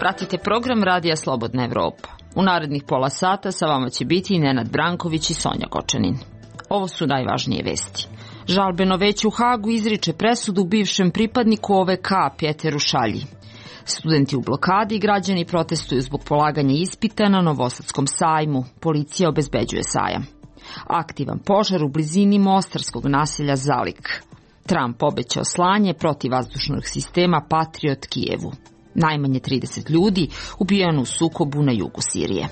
Pratite program Radija Slobodna Evropa. U narednih pola sata sa vama će biti i Nenad Branković i Sonja Kočanin. Ovo su najvažnije vesti. Žalbeno veće u Hagu izriče presudu bivšem pripadniku OVK Pjeteru Šalji. Studenti u blokadi i građani protestuju zbog polaganja ispita na Novosadskom sajmu. Policija obezbeđuje sajam. Aktivan požar u blizini mostarskog naselja Zalik. Trump obećao slanje protivvazdušnog sistema Patriot Kijevu. Najmanje 30 ljudi ubijeno u sukobu na jugu Sirije.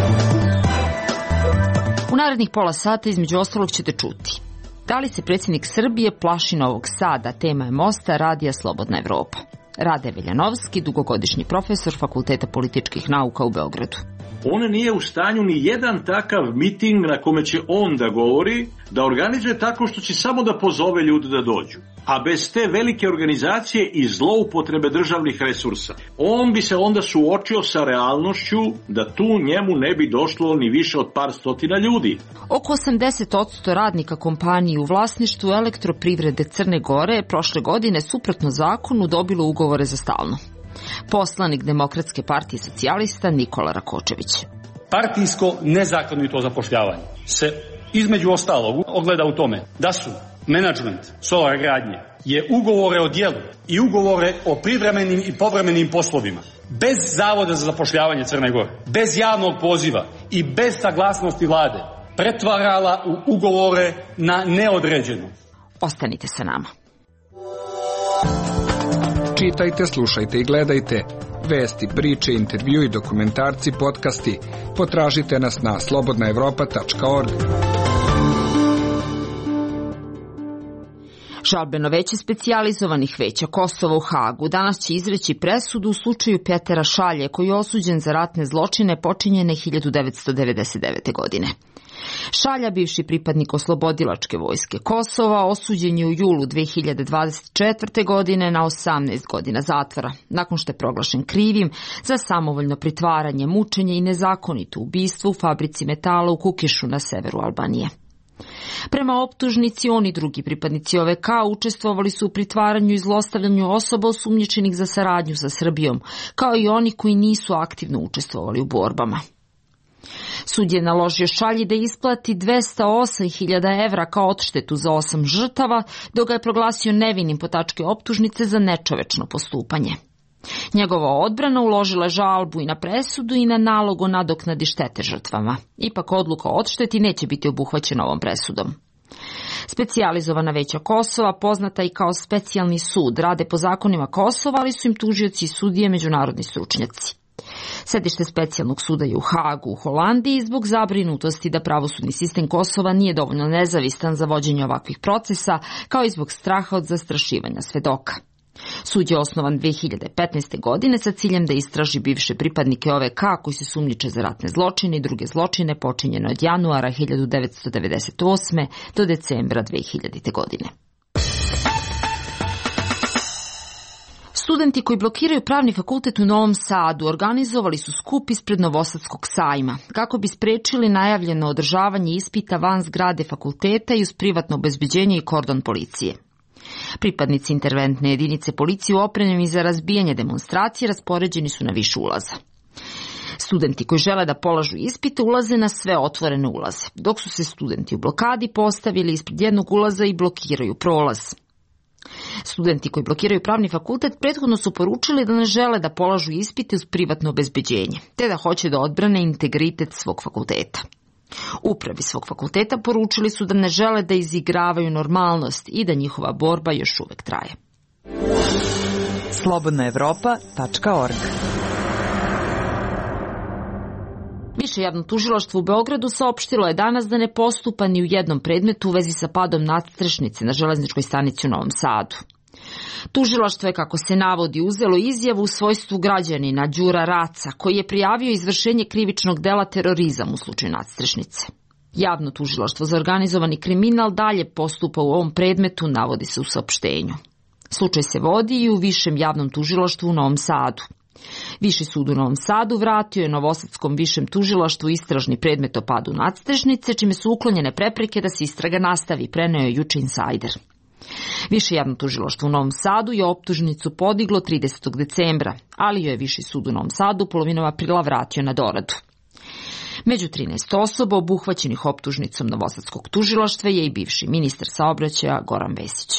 U narednih pola sata između ostalog ćete čuti. Da li se predsjednik Srbije plaši Novog Sada? Tema je mosta Radija Slobodna Evropa. Rade Veljanovski, dugogodišnji profesor Fakulteta političkih nauka u Beogradu. On nije u stanju ni jedan takav miting na kome će on da govori, da organizuje tako što će samo da pozove ljude da dođu. A bez te velike organizacije i zloupotrebe državnih resursa, on bi se onda suočio sa realnošću da tu njemu ne bi došlo ni više od par stotina ljudi. Oko 80% radnika kompanije u vlasništvu Elektroprivrede Crne Gore je prošle godine suprotno zakonu dobilo ugovore za stalno. Poslanik Demokratske partije socijalista Nikola Rakočević. Partijsko nezakonito zapošljavanje se između ostalog ogleda u tome da su menadžment Solar gradnje je ugovore o djelu i ugovore o privremenim i povremenim poslovima bez Zavoda za zapošljavanje Crne Gore, bez javnog poziva i bez saglasnosti vlade pretvarala u ugovore na neodređeno. Ostanite sa nama. Čitajte, slušajte i gledajte vesti, priče, intervju i dokumentarci, podcasti. Potražite nas na slobodnaevropa.org. Žalbeno veće specijalizovanih veća Kosova u Hagu danas će izreći presudu u slučaju Pjetera Šalje, koji je osuđen za ratne zločine počinjene 1999. godine. Šalja, bivši pripadnik Oslobodilačke vojske Kosova, osuđen je u julu 2024. godine na 18 godina zatvora, nakon što je proglašen krivim za samovoljno pritvaranje, mučenje i nezakonito ubistvo u fabrici metala u Kukišu na severu Albanije. Prema optužnici, on i drugi pripadnici OVK učestvovali su u pritvaranju i zlostavljanju osoba osumnjičenih za saradnju sa Srbijom, kao i oni koji nisu aktivno učestvovali u borbama. Sud je naložio Šalji da isplati 208.000 evra kao odštetu za 8 žrtava, dok ga je proglasio nevinim po tački optužnice za nečovečno postupanje. Njegova odbrana uložila je žalbu i na presudu i na nalog o nadoknadi štete žrtvama. Ipak odluka o odšteti neće biti obuhvaćena ovom presudom. Specijalizovana veća Kosova, poznata i kao specijalni sud, rade po zakonima Kosova, ali su im tužioci i sudije međunarodni stručnjaci. Sedište specijalnog suda je u Hagu, u Holandiji, zbog zabrinutosti da pravosudni sistem Kosova nije dovoljno nezavistan za vođenje ovakvih procesa, kao i zbog straha od zastrašivanja svedoka. Sud je osnovan 2015. godine sa ciljem da istraži bivše pripadnike OVK koji se sumnjiče za ratne zločine i druge zločine počinjene od januara 1998. do decembra 2000. godine. Studenti koji blokiraju Pravni fakultet u Novom Sadu organizovali su skup ispred Novosadskog sajma kako bi sprečili najavljeno održavanje ispita van zgrade fakulteta i uz privatno obezbeđenje i kordon policije. Pripadnici interventne jedinice policije u opremi za razbijanje demonstracije raspoređeni su na više ulaza. Studenti koji žele da polažu ispite ulaze na sve otvorene ulaze, dok su se studenti u blokadi postavili ispred jednog ulaza i blokiraju prolaz. Studenti koji blokiraju Pravni fakultet prethodno su poručili da ne žele da polažu ispite uz privatno obezbeđenje, te da hoće da odbrane integritet svog fakulteta. Upravi svog fakulteta poručili su da ne žele da izigravaju normalnost i da njihova borba još uvek traje. slobodnaevropa.org. Više javno tužilaštvo u Beogradu saopštilo je danas da ne postupa ni u jednom predmetu u vezi sa padom nadstrešnice na železničkoj stanici u Novom Sadu. Tužilaštvo je, kako se navodi, uzelo izjavu u svojstvu građanina Đura Raca, koji je prijavio izvršenje krivičnog dela terorizam u slučaju nadstrešnice. Javno tužilaštvo za organizovani kriminal dalje postupa u ovom predmetu, navodi se u saopštenju. Slučaj se vodi i u Višem javnom tužilaštvu u Novom Sadu. Viši sud u Novom Sadu vratio je Novosadskom višem tužilaštvu istražni predmet o padu nadstrešnice, čime su uklonjene prepreke da se istraga nastavi, preneo je juče Insajder. Više javno tužilaštvo u Novom Sadu je optužnicu podiglo 30. decembra, ali joj je Viši sud u Novom Sadu polovinom aprila vratio na doradu. Među 13 osoba obuhvaćenih optužnicom Novosadskog tužilaštva je i bivši ministar saobraćaja Goran Vesić.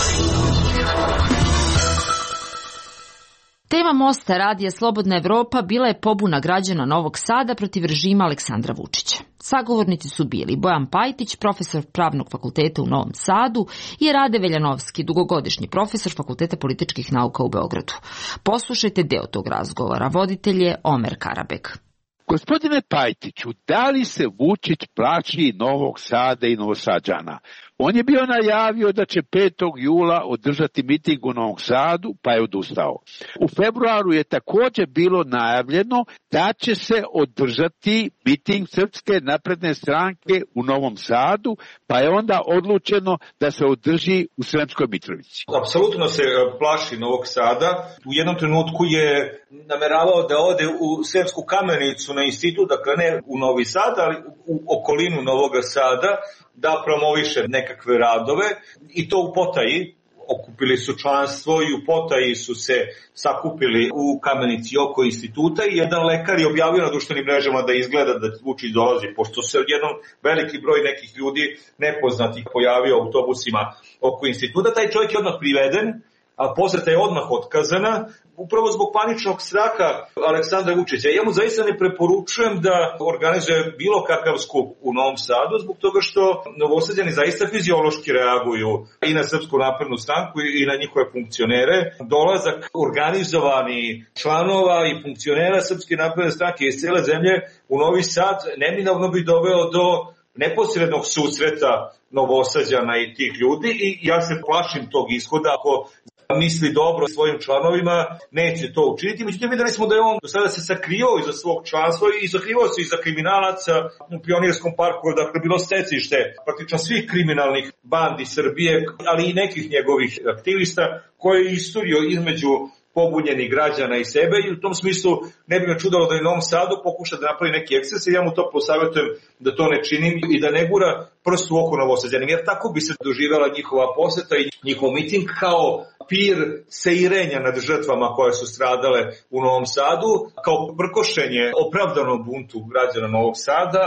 Tema Mosta Radija Slobodna Evropa bila je pobuna građana Novog Sada protiv režima Aleksandra Vučića. Sagovornici su bili Bojan Pajtić, profesor Pravnog fakulteta u Novom Sadu, i Rade Veljanovski, dugogodišnji profesor Fakulteta političkih nauka u Beogradu. Poslušajte deo tog razgovora. Voditelj je Omer Karabeg. Gospodine Pajtiću, da li se Vučić plaši Novog Sada i Novosađana? On je bio najavio da će 5. jula održati miting u Novom Sadu, pa je odustao. U februaru je također bilo najavljeno da će se održati miting Srpske napredne stranke u Novom Sadu, pa je onda odlučeno da se održi u Sremskoj Mitrovici. Apsolutno se plaši Novog Sada. U jednom trenutku je nameravao da ode u Sremsku Kamenicu na institut, dakle ne u Novi Sad, ali u okolinu Novog Sada, da promoviše nekakve radove, i to u potaji. Okupili su članstvo i u potaji su se sakupili u Kamenici oko instituta, i jedan lekar je objavio na društvenim mrežama da izgleda da Vučić dolazi, pošto se odjednom veliki broj nekih ljudi nepoznatih pojavio u autobusima oko instituta. Taj čovjek je odmah priveden, a poseta je odmah otkazana, upravo zbog paničnog straha Aleksandra Vučića. Ja mu zaista ne preporučujem da organizuje bilo kakav skup u Novom Sadu, zbog toga što Novosađani zaista fiziološki reaguju i na Srpsku naprednu stranku i na njihove funkcionere. Dolazak organizovani članova i funkcionera Srpske napredne stranke iz cele zemlje u Novi Sad neminovno bi doveo do neposrednog susreta Novosađana i tih ljudi, i ja se plašim tog ishoda. Ako misli dobro svojim članovima, neće to učiniti. Međutim, videli smo da je on do sada se sakrio iza svog članstva i sakrivao se iza kriminalaca u Pionirskom parku, dakle bilo stecište praktično svih kriminalnih bandi Srbije, ali i nekih njegovih aktivista, koje je isturio između pobunjenih građana i sebe, i u tom smislu ne bi me čudalo da je u Novom Sadu pokuša da napravi neki eksces, i ja mu to posavjetujem da to ne činim i da ne gura prst u oko Novosađanima, jer tako bi se doživjela njihova poseta i njihov miting kao pir seirenja nad žrtvama koje su stradale u Novom Sadu, kao prkošenje opravdanom buntu građana Novog Sada,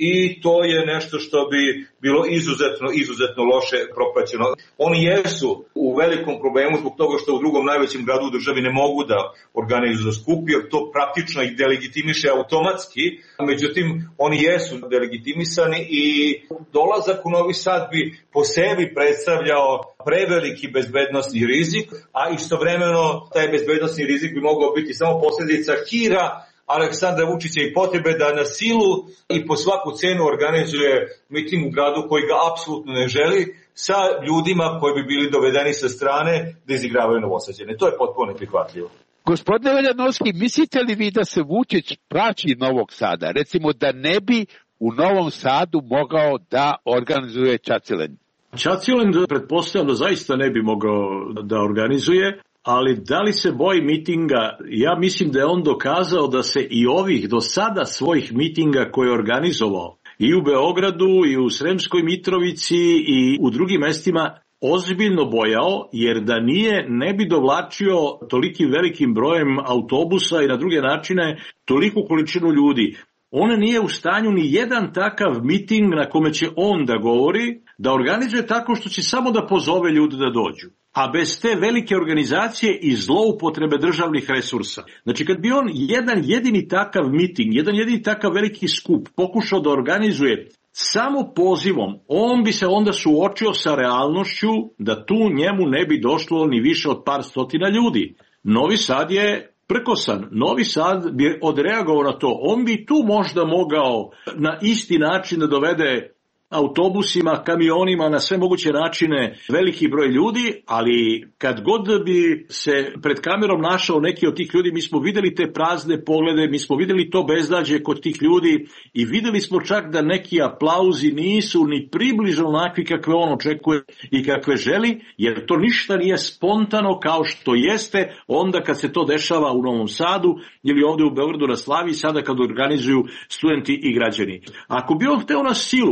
i to je nešto što bi bilo izuzetno loše propraćeno. Oni jesu u velikom problemu zbog toga što u drugom najvećem gradu u državi ne mogu da organizuju skup, jer to praktično ih delegitimiše automatski. Međutim, oni jesu delegitimisani i dolazak u Novi Sad bi po sebi predstavljao preveliki bezbednosni rizik, a istovremeno taj bezbednosni rizik bi mogao biti samo posljedica hira Aleksandra Vučića i potrebe da na silu i po svaku cenu organizuje miting u gradu koji ga apsolutno ne želi, sa ljudima koji bi bili dovedeni sa strane da izigravaju Novosađane. To je potpuno neprihvatljivo. Gospodine Veljanovski, mislite li vi da se Vučić plaši Novog Sada? Recimo da ne bi u Novom Sadu mogao da organizuje Čacilen? Čacilen pretpostavljam da zaista ne bi mogao da organizuje, ali da li se boji mitinga? Ja mislim da je on dokazao da se i ovih do sada svojih mitinga koje je organizovao i u Beogradu i u Sremskoj Mitrovici i u drugim mestima ozbiljno bojao, jer da nije, ne bi dovlačio tolikim velikim brojem autobusa i na druge načine toliku količinu ljudi. On nije u stanju ni jedan takav miting na kome će on da govori, da organizuje tako što će samo da pozove ljude da dođu. A bez te velike organizacije i zloupotrebe državnih resursa. Znači, kad bi on jedan jedini takav miting, jedan jedini takav veliki skup pokušao da organizuje samo pozivom, on bi se onda suočio sa realnošću da tu njemu ne bi došlo ni više od par stotina ljudi. Novi Sad je prkosan. Novi Sad bi odreagovao na to. On bi tu možda mogao na isti način da dovede autobusima, kamionima, na sve moguće načine veliki broj ljudi, ali kad god bi se pred kamerom našao neki od tih ljudi, mi smo videli te prazne poglede, mi smo videli to beznađe kod tih ljudi i videli smo čak da neki aplauzi nisu ni približno onakvi kakve on očekuje i kakve želi, jer to ništa nije spontano kao što jeste onda kad se to dešava u Novom Sadu ili ovde u Beogradu na Slavi, sada kad organizuju studenti i građani. Ako bi on hteo na silu, i ako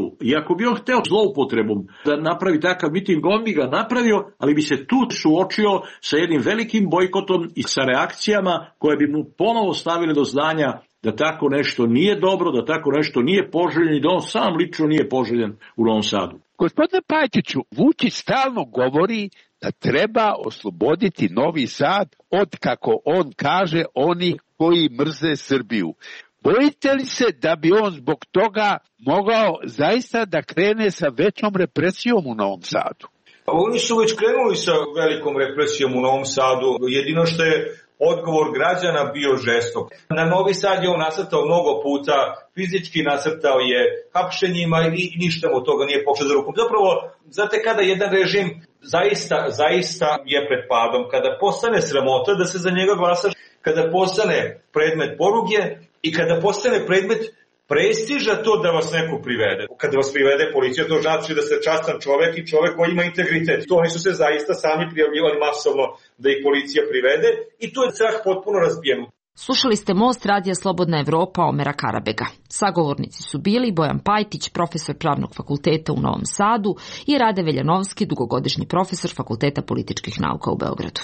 ako bi on hteo zloupotrebom da napravi takav miting, on bi ga napravio, ali bi se tu suočio sa jednim velikim bojkotom i sa reakcijama koje bi mu ponovo stavile do znanja da tako nešto nije dobro, da tako nešto nije poželjen i da on sam lično nije poželjen u Novom Sadu. Gospodine Pajtiću, Vučić stalno govori da treba osloboditi Novi Sad od, kako on kaže, onih koji mrze Srbiju. Bojite li se da bi on zbog toga mogao zaista da krene sa većom represijom u Novom Sadu? Oni su već krenuli sa velikom represijom u Novom Sadu, jedino što je odgovor građana bio žestok. Na Novi Sad je on nasrtao mnogo puta, fizički nasrtao je hapšenjima i ništa mu toga nije pošlo za rukom. Zapravo, znate, kada jedan režim zaista je pred padom, kada postane sramota da se za njega glasa, kada postane predmet poruge i kada postane predmet prestiža to da vas neko privede. Kada vas privede policija, to znači da ste častan čovek i čovek koji ima integritet. To oni su se zaista sami prijavljivali masovno da ih policija privede i tu je strah potpuno razbijen. Slušali ste Most radija Slobodna Evropa Omera Karabega. Sagovornici su bili Bojan Pajtić, profesor Pravnog fakulteta u Novom Sadu, i Rade Veljanovski, dugogodišnji profesor Fakulteta političkih nauka u Beogradu.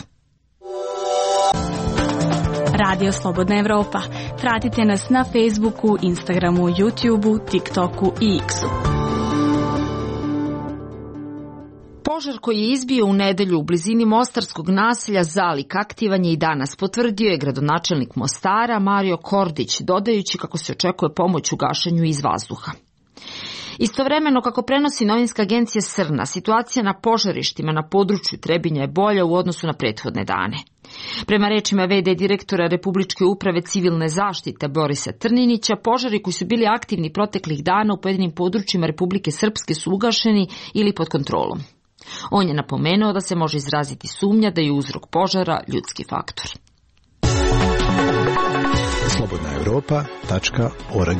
Radio Slobodna Evropa. Pratite nas na Facebooku, Instagramu, YouTubeu, TikToku i X-u. Požar koji je izbio u nedelju u blizini mostarskog naselja Zalik aktivan je i danas, potvrdio je gradonačelnik Mostara Mario Kordić, dodajući kako se očekuje pomoć u gašenju iz vazduha. Istovremeno, kako prenosi novinska agencija Srna, situacija na požarištima na području Trebinja je bolja u odnosu na prethodne dane. Prema rečima v.d. direktora Republičke uprave civilne zaštite Borisa Trninića, požari koji su bili aktivni proteklih dana u pojedinim područjima Republike Srpske su ugašeni ili pod kontrolom. On je napomenuo da se može izraziti sumnja da je uzrok požara ljudski faktor. slobodnaevropa.org.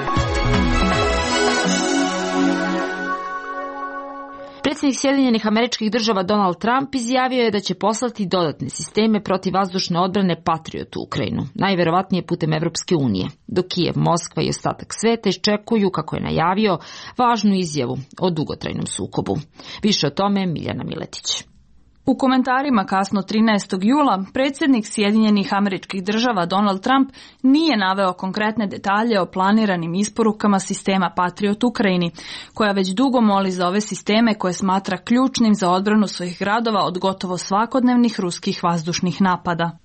Predsjednik Sjedinjenih Američkih Država Donald Trump izjavio je da će poslati dodatne sisteme protivvazdušne odbrane Patriot u Ukrajinu, najverovatnije putem Evropske unije, dok Kijev, Moskva i ostatak sveta iščekuju, kako je najavio, važnu izjavu o dugotrajnom sukobu. Više o tome Miljana Miletić. U komentarima kasno 13. jula predsjednik Sjedinjenih Američkih Država Donald Trump nije naveo konkretne detalje o planiranim isporukama sistema Patriot Ukrajini, koja već dugo moli za ove sisteme koje smatra ključnim za odbranu svojih gradova od gotovo svakodnevnih ruskih vazdušnih napada.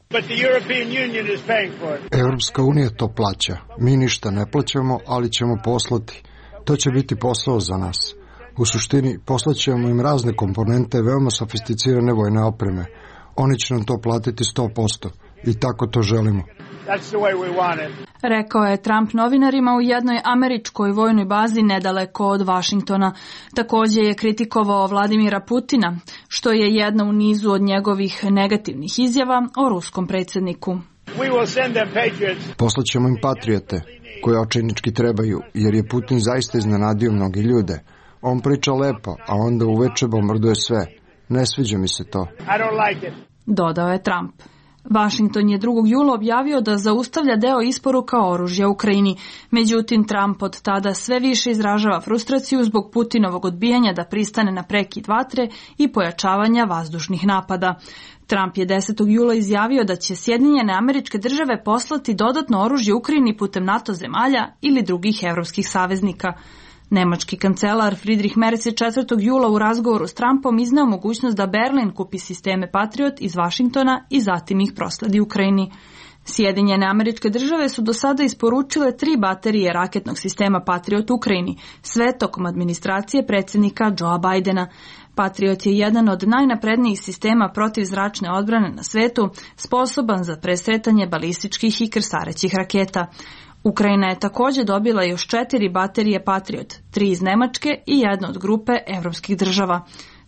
Evropska unija to plaća. Mi ništa ne plaćamo, ali ćemo poslati. To će biti posao za nas. U suštini, poslaćemo im razne komponente veoma sofisticirane vojne opreme. Oni će nam to platiti 100% i tako to želimo. Rekao je Trump novinarima u jednoj američkoj vojnoj bazi nedaleko od Vašingtona. Također je kritikovao Vladimira Putina, što je jedna u nizu od njegovih negativnih izjava o ruskom predsjedniku. Poslaćemo im patriote, koje očajnički trebaju, jer je Putin zaista iznenadio mnogi ljude. On priča lepo, a onda uveče bombarduje sve. Ne sviđa mi se to. Dodao je Trump. Washington je 2. jula objavio da zaustavlja deo isporuka oružja Ukrajini. Međutim, Trump od tada sve više izražava frustraciju zbog Putinovog odbijanja da pristane na prekid vatre i pojačavanja vazdušnih napada. Trump je 10. jula izjavio da će Sjedinjene Američke Države poslati dodatno oružje Ukrajini putem NATO zemalja ili drugih evropskih saveznika. Nemački kancelar Friedrich Merz je 4. jula u razgovoru s Trumpom izneo mogućnost da Berlin kupi sisteme Patriot iz Vašingtona i zatim ih prosledi Ukrajini. Sjedinjene Američke Države su do sada isporučile 3 baterije raketnog sistema Patriot Ukrajini, sve tokom administracije predsjednika Joea Bidena. Patriot je jedan od najnaprednijih sistema protivzračne odbrane na svetu, sposoban za presretanje balističkih i krstarećih raketa. Ukrajina je također dobila još 4 baterije Patriot, 3 iz Nemačke i 1 od grupe evropskih država.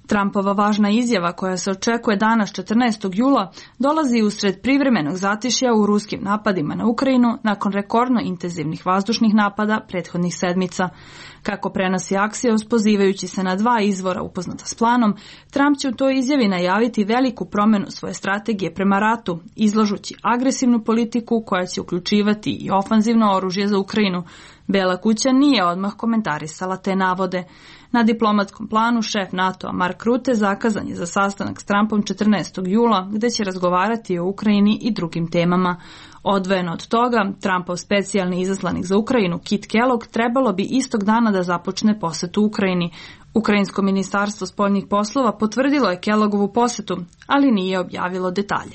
Trumpova važna izjava koja se očekuje danas 14. jula dolazi usred privremenog zatišja u ruskim napadima na Ukrajinu nakon rekordno intenzivnih vazdušnih napada prethodnih sedmica. Kako prenosi Axios, pozivajući se na 2 izvora upoznata s planom, Trump će u toj izjavi najaviti veliku promenu svoje strategije prema ratu, izlažući agresivnu politiku koja će uključivati i ofanzivno oružje za Ukrajinu. Bela kuća nije odmah komentarisala te navode. Na diplomatskom planu šef NATO-a Mark Rutte zakazan je za sastanak s Trumpom 14. jula, gde će razgovarati o Ukrajini i drugim temama. Odvojeno od toga, Trumpov specijalni izaslanik za Ukrajinu Kit Kellogg trebalo bi istog dana da započne posetu Ukrajini. Ukrajinsko ministarstvo spoljnih poslova potvrdilo je Kelloggovu posetu, ali nije objavilo detalje.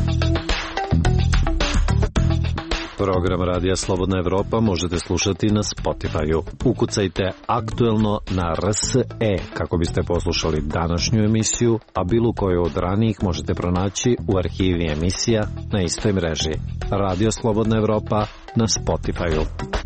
Program Radija Slobodna Evropa možete slušati na Spotify-u. Ukucajte aktuelno na RSE kako biste poslušali današnju emisiju, a bilo koju od ranijih možete pronaći u arhivi emisija na istoj mreži. Radio Slobodna Evropa na Spotify-u.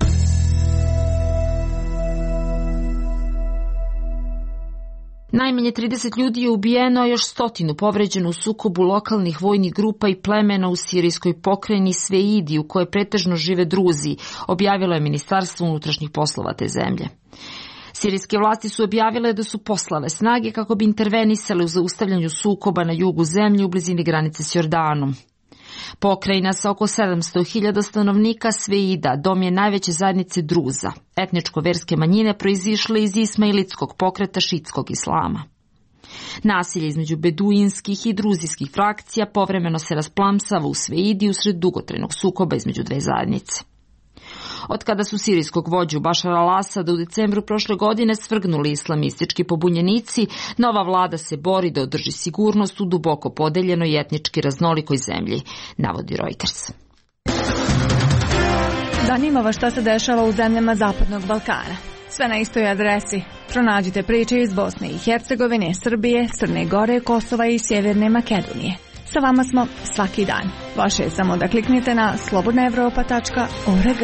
Najmanje 30 ljudi je ubijeno, a još 100 povređeno u sukobu lokalnih vojnih grupa i plemena u sirijskoj pokrajini Sveidi, u kojoj pretežno žive Druzi, objavilo je Ministarstvo unutrašnjih poslova te zemlje. Sirijske vlasti su objavile da su poslale snage kako bi intervenisale u zaustavljanju sukoba na jugu zemlje u blizini granice s Jordanom. Pokrajina sa oko 700.000 stanovnika Sveida dom je najveće zajednice Druza, etničko-verske manjine proizišle iz ismailitskog pokreta šitskog islama. Nasilje između beduinskih i druzijskih frakcija povremeno se rasplamsava u Sveidi usred dugotrajnog sukoba između dve zajednice. Od kada su sirijskog vođu Bašara al-Asada u decembru prošle godine svrgnuli islamistički pobunjenici, nova vlada se bori da održi sigurnost u duboko podeljenoj i etnički raznolikoj zemlji, navodi Reuters. Zanima vas šta se dešava u zemljama Zapadnog Balkana. Sve na istoj adresi. Pronađite priče iz Bosne i Hercegovine, Srbije, Crne Gore, Kosova i Sjeverne Makedonije. Sa vama smo svaki dan. Vaše je samo da kliknite na slobodnaevropa.org.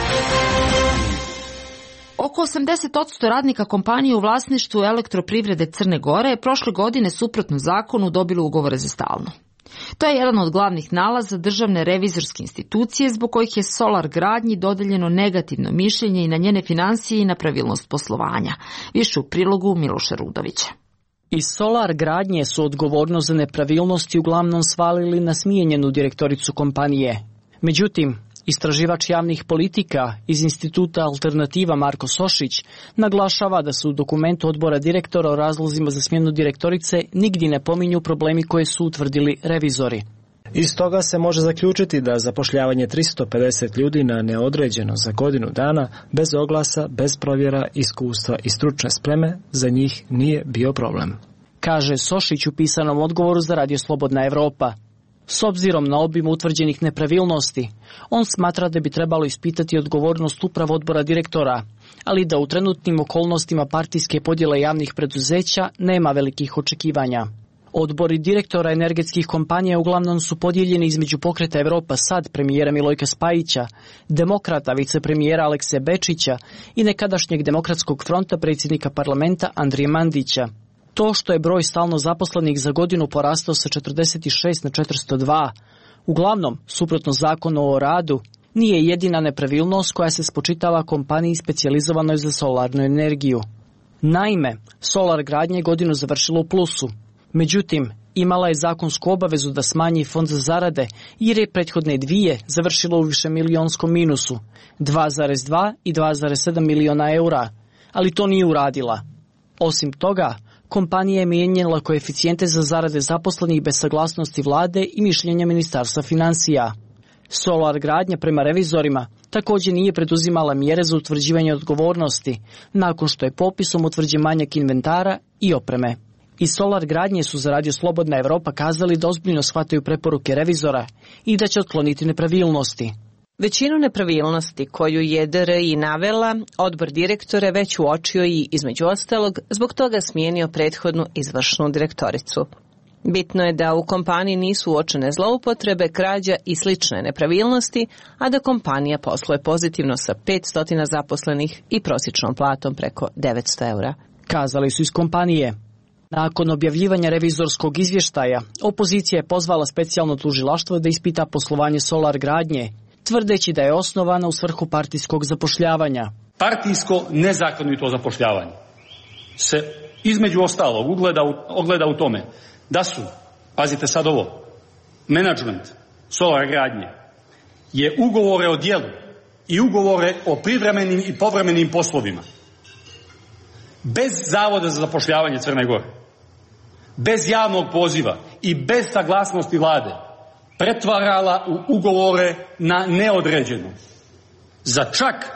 Oko 80% radnika kompanije u vlasništvu Elektroprivrede Crne Gore je prošle godine suprotno zakonu dobilo ugovore za stalno. To je jedan od glavnih nalaza državne revizorske institucije zbog kojih je Solar Gradnji dodeljeno negativno mišljenje i na njene financije i na pravilnost poslovanja. Više u prilogu Miloša Rudovića. Iz Solar Gradnje su odgovornost za nepravilnosti uglavnom svalili na smijenjenu direktoricu kompanije. Međutim, istraživač javnih politika iz Instituta Alternativa Marko Sošić naglašava da se u dokumentu odbora direktora o razlozima za smjenu direktorice nigdje ne pominju problemi koje su utvrdili revizori. Iz toga se može zaključiti da zapošljavanje 350 ljudi na neodređeno za godinu dana, bez oglasa, bez provjera, iskustva i stručne spreme, za njih nije bio problem. Kaže Sošić u pisanom odgovoru za Radio Slobodna Evropa. S obzirom na obim utvrđenih nepravilnosti, on smatra da bi trebalo ispitati odgovornost upravo odbora direktora, ali da u trenutnim okolnostima partijske podjele javnih preduzeća nema velikih očekivanja. Odbori direktora energetskih kompanija uglavnom su podijeljeni između Pokreta Evropa Sad premijera Milojka Spajića, demokrata vicepremijera Alekse Bečića i nekadašnjeg Demokratskog fronta predsjednika parlamenta Andrije Mandića. To što je broj stalno zaposlenih za godinu porastao sa 46 na 402, uglavnom, suprotno zakonu o radu, nije jedina nepravilnost koja se spočitava kompaniji specijalizovanoj za solarnu energiju. Naime, Solar Gradnja je godinu završila u plusu. Međutim, imala je zakonsku obavezu da smanji fond za zarade jer je prethodne dvije završilo u višemilijonskom minusu, 2,2 i 2,7 miliona eura, ali to nije uradila. Osim toga, kompanija je mijenjala koeficijente za zarade zaposlenih bez saglasnosti vlade i mišljenja Ministarstva financija. Solar Gradnja prema revizorima također nije preduzimala mjere za utvrđivanje odgovornosti, nakon što je popisom utvrđen manjak inventara i opreme. Iz Solar Gradnje su za Radio Slobodna Evropa kazali da ozbiljno shvataju preporuke revizora i da će otkloniti nepravilnosti. Većinu nepravilnosti koju je DRI navela, odbor direktore već uočio i, između ostalog, zbog toga smijenio prethodnu izvršnu direktoricu. Bitno je da u kompaniji nisu uočene zloupotrebe, krađa i slične nepravilnosti, a da kompanija posluje pozitivno sa 500 zaposlenih i prosječnom platom preko 900 eura. Kazali su iz kompanije. Nakon objavljivanja revizorskog izvještaja, opozicija je pozvala specijalno tužilaštvo da ispita poslovanje Solar Gradnje, tvrdeći da je osnovana u svrhu partijskog zapošljavanja. Partijsko nezakonito zapošljavanje se između ostalog ogleda u tome da su, pazite sad ovo, menadžment Solar Gradnje je ugovore o djelu i ugovore o privremenim i povremenim poslovima bez Zavoda za zapošljavanje Crne Gore, bez javnog poziva i bez saglasnosti vlade pretvarala u ugovore na neodređeno za čak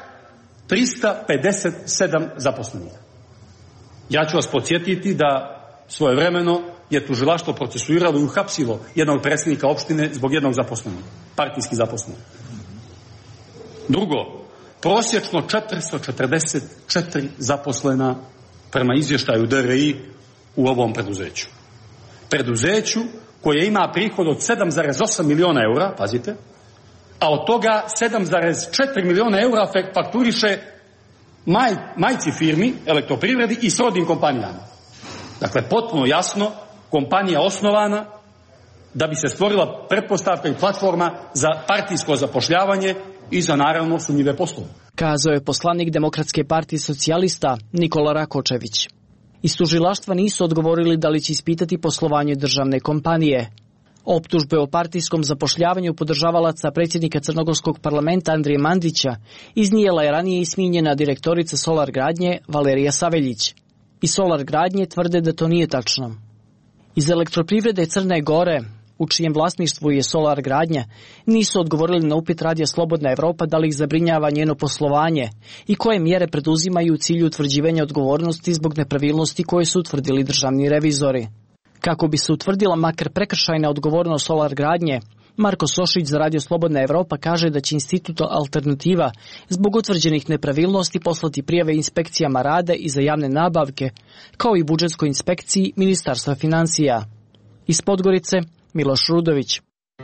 357 zaposlenih. Ja ću vas podsjetiti da svojevremeno je tužilaštvo procesuiralo i uhapsilo jednog predsjednika opštine zbog jednog zaposlenog, partijski zaposlenog. Drugo, prosječno 444 zaposlena prema izvještaju DRI u ovom preduzeću. Preduzeću koje ima prihod od 7,8 miliona eura, pazite, a od toga 7,4 miliona eura fakturiše majci firmi, Elektroprivredi i srodnim kompanijama. Dakle, potpuno jasno, kompanija osnovana da bi se stvorila pretpostavka i platforma za partijsko zapošljavanje i za naravno sumnjive poslove. Kazao je poslanik Demokratske partije socijalista Nikola Rakočević. Iz tužilaštva nisu odgovorili da li će ispitati poslovanje državne kompanije. Optužbe o partijskom zapošljavanju podržavalaca predsjednika Crnogorskog parlamenta Andrije Mandića iznijela je ranije i smijenjena direktorica Solar Gradnje Valerija Saveljić. I Solar Gradnje tvrde da to nije tačno. Iz Elektroprivrede Crne Gore, u čijem vlasništvu je Solar Gradnja, nisu odgovorili na upit Radija Slobodna Evropa da li ih zabrinjava njeno poslovanje i koje mjere preduzimaju u cilju utvrđivanja odgovornosti zbog nepravilnosti koje su utvrdili državni revizori. Kako bi se utvrdila makar prekršajna odgovornost Solar Gradnje, Marko Sošić za Radio Slobodna Evropa kaže da će Institut Alternativa zbog utvrđenih nepravilnosti poslati prijave inspekcijama rada i za javne nabavke, kao i budžetskoj inspekciji Ministarstva financija. Iz Podgorice, Miloš Rudović.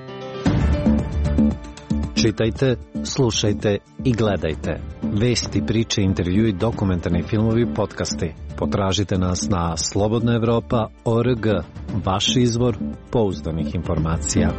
Čitajte, slušajte i gledajte. Vesti, priče, intervjui, dokumentarni filmovi, podcasti. Potražite nas na slobodnaevropa.org, vaš izvor pouzdanih informacija.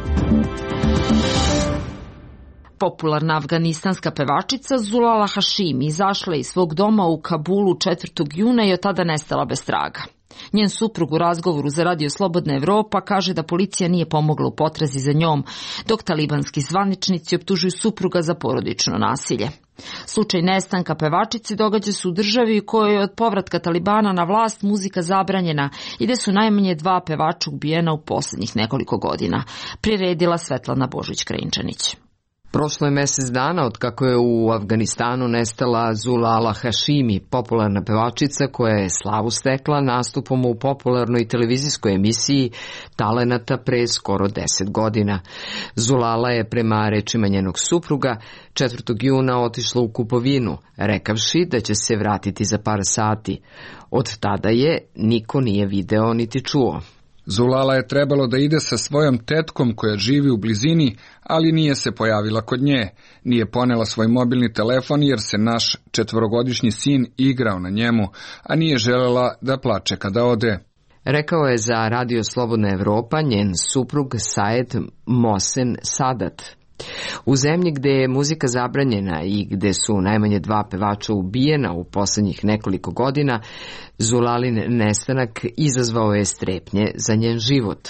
Popularna afganistanska pevačica Zulala Hašimi izašla iz svog doma u Kabulu 4. juna i od tada nestala bez traga. Njen suprug u razgovoru za Radio Slobodna Evropa kaže da policija nije pomogla u potrazi za njom, dok talibanski zvaničnici optužuju supruga za porodično nasilje. Slučaj nestanka pevačice događa se u državi u kojoj je od povratka Talibana na vlast muzika zabranjena i gde su najmanje 2 pevača ubijena u posljednjih nekoliko godina, priredila Svetlana Božić-Krajinčanić. Prošlo je mjesec dana od kako je u Afganistanu nestala Zulala Hašimi, popularna pevačica koja je slavu stekla nastupom u popularnoj televizijskoj emisiji Talenata pre skoro 10 godina. Zulala je prema rečima njenog supruga 4. juna otišla u kupovinu, rekavši da će se vratiti za par sati. Od tada je niko nije video niti čuo. Zulala je trebalo da ide sa svojom tetkom koja živi u blizini, ali nije se pojavila kod nje. Nije ponela svoj mobilni telefon jer se naš 4-godišnji sin igrao na njemu, a nije želela da plače kada ode. Rekao je za Radio Slobodna Evropa njen suprug Saed Mosen Sadat. U zemlji gde je muzika zabranjena i gde su najmanje 2 pevača ubijena u posljednjih nekoliko godina, Zulalin nestanak izazvao je strepnje za njen život.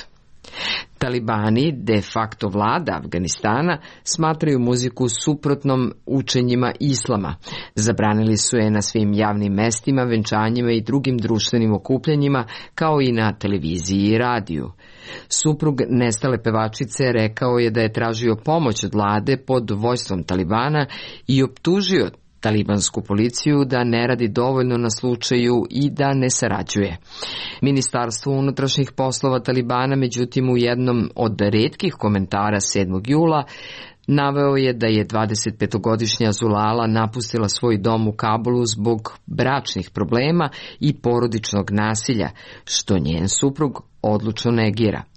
Talibani, de facto vlada Afganistana, smatraju muziku suprotnom učenjima islama. Zabranili su je na svim javnim mestima, venčanjima i drugim društvenim okupljanjima, kao i na televiziji i radiju. Suprug nestale pevačice rekao je da je tražio pomoć od vlade pod vođstvom Talibana i optužio talibansku policiju da ne radi dovoljno na slučaju i da ne sarađuje. Ministarstvo unutrašnjih poslova Talibana, međutim, u jednom od retkih komentara 7. jula naveo je da je 25-godišnja Zulala napustila svoj dom u Kabulu zbog bračnih problema i porodičnog nasilja, što njen suprug odlučno negira.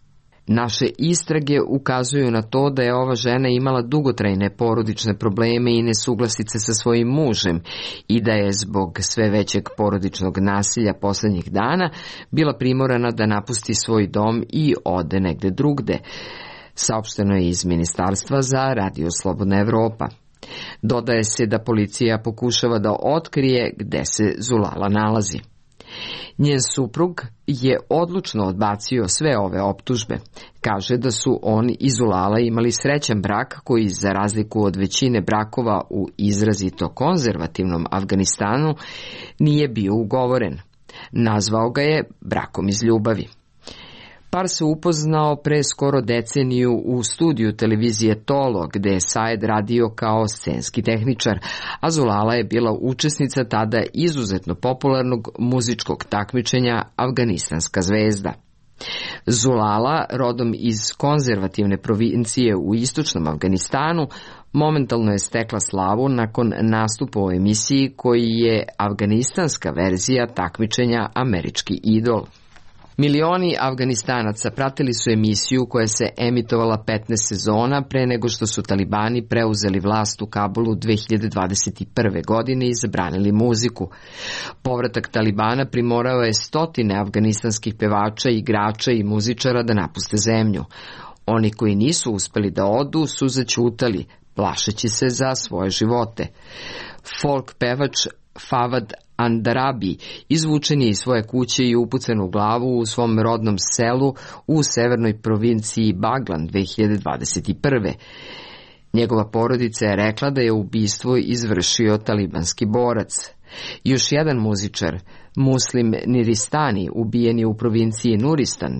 Naše istrage ukazuju na to da je ova žena imala dugotrajne porodične probleme i nesuglasice sa svojim mužem i da je zbog sve većeg porodičnog nasilja poslednjih dana bila primorana da napusti svoj dom i ode negde drugde, saopšteno je iz Ministarstva za Radio Slobodna Evropa. Dodaje se da policija pokušava da otkrije gde se Zulala nalazi. Njen suprug je odlučno odbacio sve ove optužbe. Kaže da su on i Zulala imali srećan brak koji, za razliku od većine brakova u izrazito konzervativnom Afganistanu, nije bio ugovoren. Nazvao ga je brakom iz ljubavi. Par se upoznao pre skoro deceniju u studiju televizije Tolo, gde je Saed radio kao scenski tehničar, a Zulala je bila učesnica tada izuzetno popularnog muzičkog takmičenja Afganistanska zvezda. Zulala, rodom iz konzervativne provincije u istočnom Afganistanu, momentalno je stekla slavu nakon nastupa u emisiji koji je afganistanska verzija takmičenja Američki idol. Milioni Afganistanaca pratili su emisiju koja se emitovala 15 sezona pre nego što su talibani preuzeli vlast u Kabulu 2021. godine i zabranili muziku. Povratak talibana primorao je stotine afganistanskih pevača, igrača i muzičara da napuste zemlju. Oni koji nisu uspeli da odu su zaćutali, plašeći se za svoje živote. Folk pevač Fawad Andarabi izvučen je iz svoje kuće i upucen u glavu u svom rodnom selu u severnoj provinciji Baglan 2021. Njegova porodica je rekla da je ubistvo izvršio talibanski borac. Još jedan muzičar, Muslim Niristani, ubijen je u provinciji Nuristan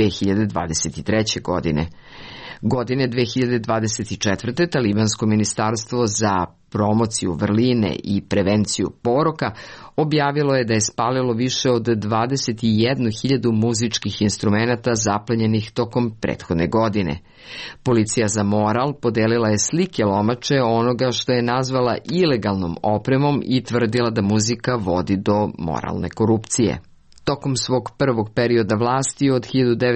2023. godine. Godine 2024. Talibansko ministarstvo za promociju vrline i prevenciju poroka objavilo je da je spalilo više od 21.000 muzičkih instrumenata zaplenjenih tokom prethodne godine. Policija za moral podelila je slike lomače onoga što je nazvala ilegalnom opremom i tvrdila da muzika vodi do moralne korupcije. Tokom svog prvog perioda vlasti od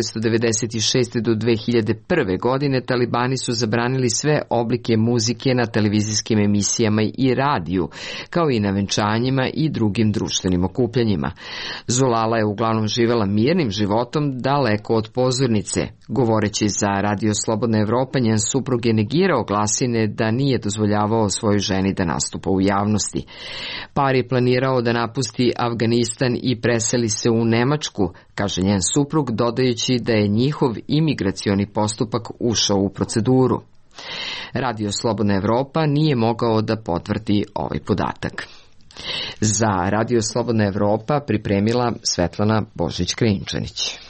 1996. do 2001. godine talibani su zabranili sve oblike muzike na televizijskim emisijama i radiju, kao i na venčanjima i drugim društvenim okupljanjima. Zulala je uglavnom živela mirnim životom daleko od pozornice. Govoreći za Radio Slobodna Evropa, njen suprug je negirao glasine da nije dozvoljavao svojoj ženi da nastupa u javnosti. Par je planirao da napusti Afganistan i preseli se u Nemačku, kaže njen suprug, dodajući da je njihov imigracioni postupak ušao u proceduru. Radio Slobodna Evropa nije mogao da potvrdi ovaj podatak. Za Radio Slobodna Evropa pripremila Svetlana Božić-Krinčanić.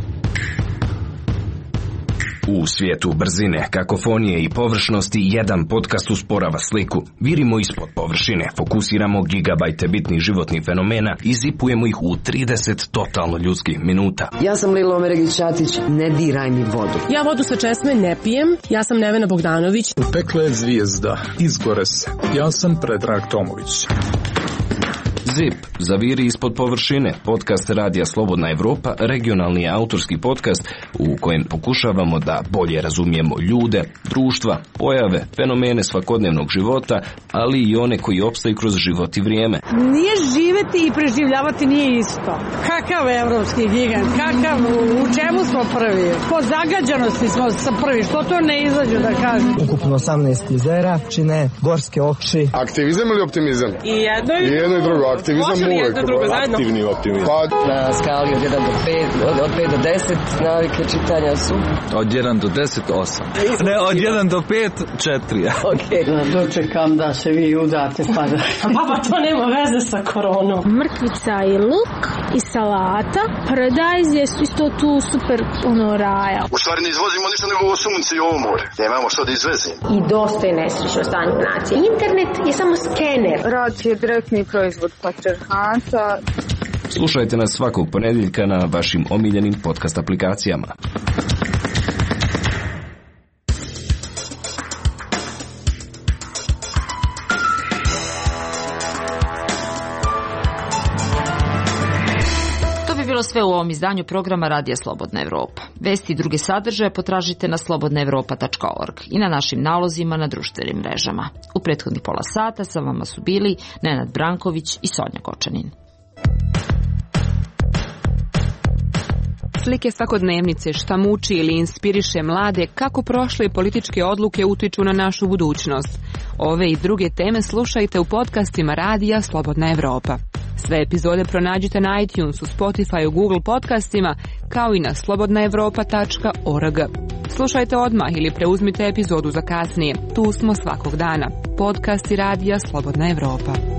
U svijetu brzine, kakofonije i površnosti jedan podcast usporava sliku. Virimo ispod površine, fokusiramo gigabajte bitnih životnih fenomena i zipujemo ih u 30 totalno ljudskih minuta. Ja sam Lilo Omeregić-Ćatić, ne diraj mi vodu. Ja vodu sa česme ne pijem, ja sam Nevena Bogdanović. U pekle je zvijezda, izgore se. Ja sam Predrag Tomović. ZIP, zaviri ispod površine, podcast Radija Slobodna Evropa, regionalni autorski podcast u kojem pokušavamo da bolje razumijemo ljude, društva, pojave, fenomene svakodnevnog života, ali i one koji opstaju kroz život i vrijeme. Nije živeti i preživljavati nije isto. Kakav evropski gigant, kakav, u čemu smo prvi? Po zagađanosti smo prvi, što to ne izađu da kažem? Ukupno 18 jezera, čine gorske oči. Aktivizam ili optimizam? I jedno i drugo. Aktivizam uvek. Aktivni optimizam. Na skali od 1 do 5, od 5 do 10, navike čitanja su? Od 1 do 10, 8. Ne, od 1 do 5, 4. Ok. Dočekam da se vi udate pa da... Baba, to nema veze sa koronom. Mrkvica i luk i salata. Paradajz je isto tu super raja. U stvari ne izvozimo ništa nego ovo sunce i ovo more. Nemamo što da izvezimo. I dosta je nesrećno stanje nacije. Internet je samo skener. Rad je direktni proizvod patrijarhata. Slušajte nas svakog ponedjeljka na vašim omiljenim podcast aplikacijama. bilo sve u ovom izdanju programa Radija Slobodna Evropa. Vesti i druge sadržaje potražite na slobodnaevropa.org i na našim nalozima na društvenim mrežama. U prethodnih pola sata sa vama su bili Nenad Branković i Sonja Kočanin. Slike svakodnevnice, šta muči ili inspiriše mlade, kako prošle političke odluke utiču na našu budućnost. Ove i druge teme slušajte u podcastima Radija Slobodna Evropa. Sve epizode pronađite na iTunesu, Spotifyu, Google podcastima, kao i na slobodnaevropa.org. Slušajte odmah ili preuzmite epizodu za kasnije. Tu smo svakog dana. Podcasti Radija Slobodna Evropa.